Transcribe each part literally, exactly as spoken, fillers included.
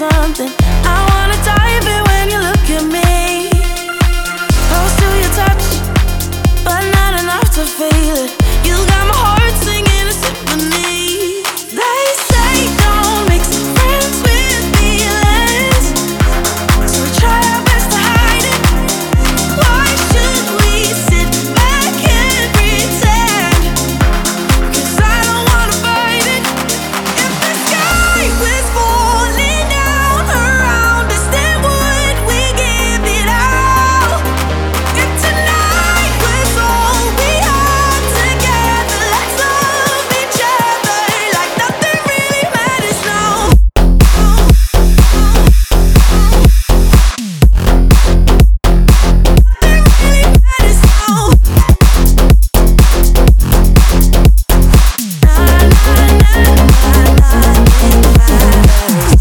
something. I wanna dive in when you look at me. Close to your touch, but not enough to feel it. You got my heart singing a symphony. They say don't mix friends with feelings, so we try our best to hide it. Why should we sit back and pretend? 'Cause I don't wanna fight it. If the sky was falling down around us, then would we give it all? If tonight was all we had together, let's love each other like nothing really matters now. Nothing really matters now. Na, na, na, na, nothing matters.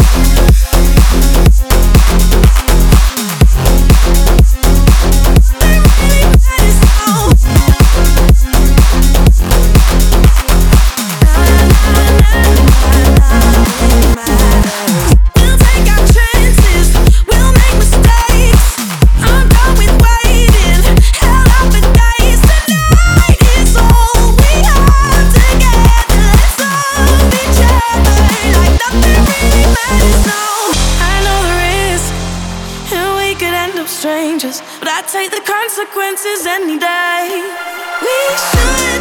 Nothing really matters now. We'll take our chances, we'll make mistakes. I'm done with waiting, held out for days. Tonight is all we have together. Let's love each other like nothing really matters now. I know the risk, and we could end up strangers, but I'd take the consequences any day. We should